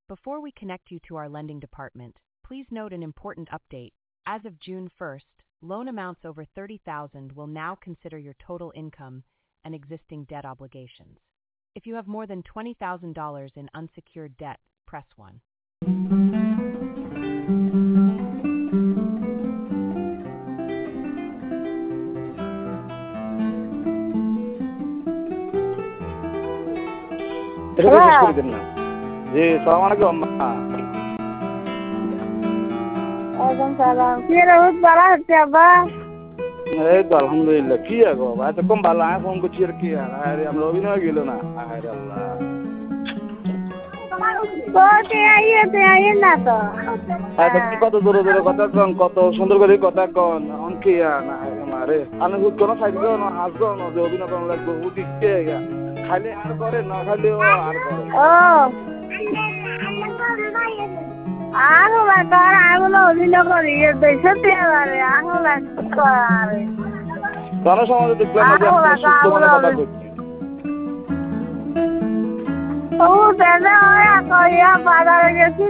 Before we connect you to our lending department, please note an important update. As of June 1st, loan amounts over $30,000 will now consider your total income and existing debt obligations. If you have more than $20,000 in unsecured debt, press 1. জি সালাম আলাইকুম আম্মা ওয়ালাইকুম সালাম কি রে হুদ ভালো আছে আব্বা এই তো আলহামদুলিল্লাহ কি আগো ভাই তো কম ভালো আমি ফোন করছি আর কি আরে আমরা অভিনয় গেল না আরে আল্লাহ কোতে আইয়ে না তো আরে কি কত দূরে দূরে কথা কোন কত সুন্দর করে কথা কোন অনকি না আরে আমি হুদ কোন সাইড গো না হাসগো না যে অভিনয় কোন লাগবে হুদ কে খালি আর করে না খালি ও আর করে ও আনো বাতার আগুলো অভিনয় করি দেখতে পারে আনো বাতারে কোন সমাজে দেখলাম যে সুস্থ মনে কথা কইছি ও দেনা হয় কইয়া বাজারে গেছি